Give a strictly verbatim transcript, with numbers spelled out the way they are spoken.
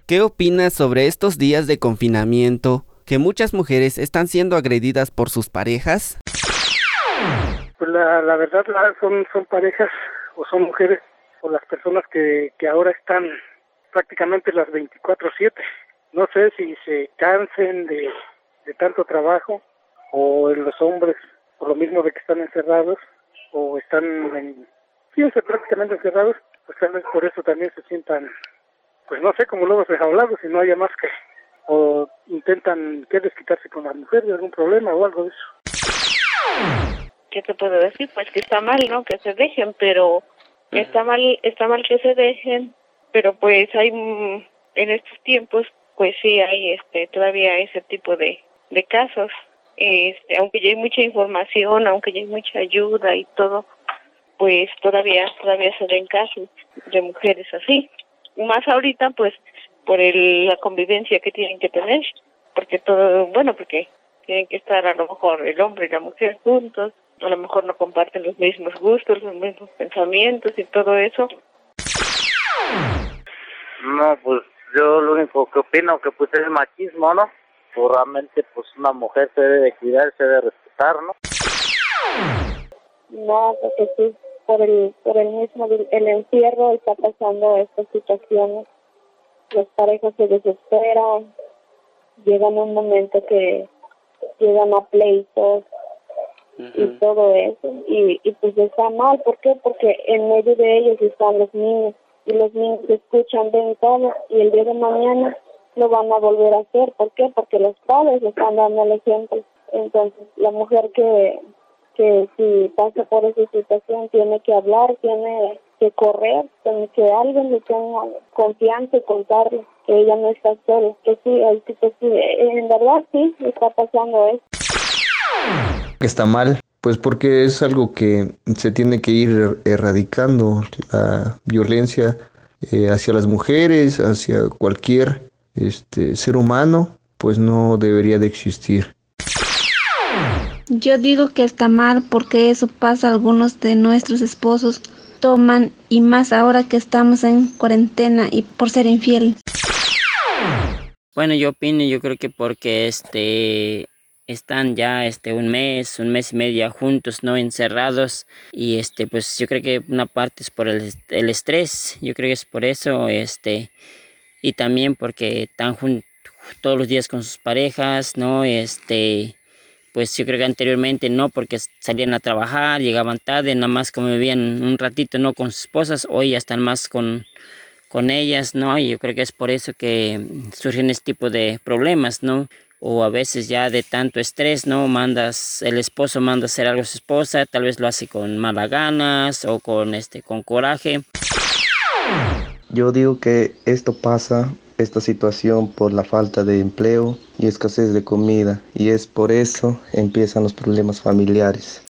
¿Qué opinas sobre estos días de confinamiento que muchas mujeres están siendo agredidas por sus parejas? Pues la, la verdad la, son, son parejas o son mujeres o las personas que, que ahora están prácticamente las veinticuatro siete. No sé si se cansen de, de tanto trabajo o en los hombres por lo mismo de que están encerrados o están en, sí, prácticamente encerrados, pues tal vez por eso también se sientan, pues no sé, como lobos enjaulados y no haya más que, o intentan que desquitarse con la mujer de algún problema o algo de eso. ¿Qué te puedo decir? Pues que está mal, ¿no? Que se dejen, pero está mal, está mal que se dejen, pero pues hay, en estos tiempos, pues sí hay este todavía ese tipo de, de casos. Este, aunque ya hay mucha información, aunque ya hay mucha ayuda y todo, pues todavía todavía se ven casos de mujeres así. Más ahorita, pues, por el, la convivencia que tienen que tener, porque todo, bueno, porque tienen que estar a lo mejor el hombre y la mujer juntos, a lo mejor no comparten los mismos gustos, los mismos pensamientos y todo eso. No, pues yo lo único que opino que pues es el machismo, ¿no? Pues realmente pues una mujer se debe de cuidar, se debe respetar, ¿no? No, porque sí, por el, por el mismo, el encierro está pasando estas situaciones. Las parejas se desesperan, llegan a un momento que llegan a pleitos y todo eso, y, y pues está mal. ¿Por qué? Porque en medio de ellos están los niños, y los niños escuchan, ven todo, y el día de mañana lo van a volver a hacer. ¿Por qué? Porque los padres les están dando el ejemplo. Entonces, la mujer que, que si pasa por esa situación tiene que hablar, tiene que correr, tiene que alguien le tenga confianza y contarle que ella no está sola, que sí, hay que sí, en verdad sí, está pasando eso. Está mal, pues porque es algo que se tiene que ir erradicando, la violencia eh, hacia las mujeres, hacia cualquier este ser humano, pues no debería de existir. Yo digo que está mal porque eso pasa a algunos de nuestros esposos, toman, y más ahora que estamos en cuarentena y por ser infiel. Bueno, yo opino, yo creo que porque este están ya este un mes, un mes y medio juntos, ¿no? Encerrados, y este pues yo creo que una parte es por el, el estrés, yo creo que es por eso, este y también porque están juntos todos los días con sus parejas, ¿no? Este pues yo creo que anteriormente no, porque salían a trabajar, llegaban tarde, nada más convivían un ratito, ¿no? Con sus esposas, hoy ya están más con con ellas, ¿no? Y yo creo que es por eso que surgen este tipo de problemas, ¿no? O a veces ya de tanto estrés, ¿no? Mandas, el esposo manda a hacer algo a su esposa, tal vez lo hace con malas ganas o con este, con coraje. Yo digo que esto pasa, esta situación, por la falta de empleo y escasez de comida, y es por eso empiezan los problemas familiares.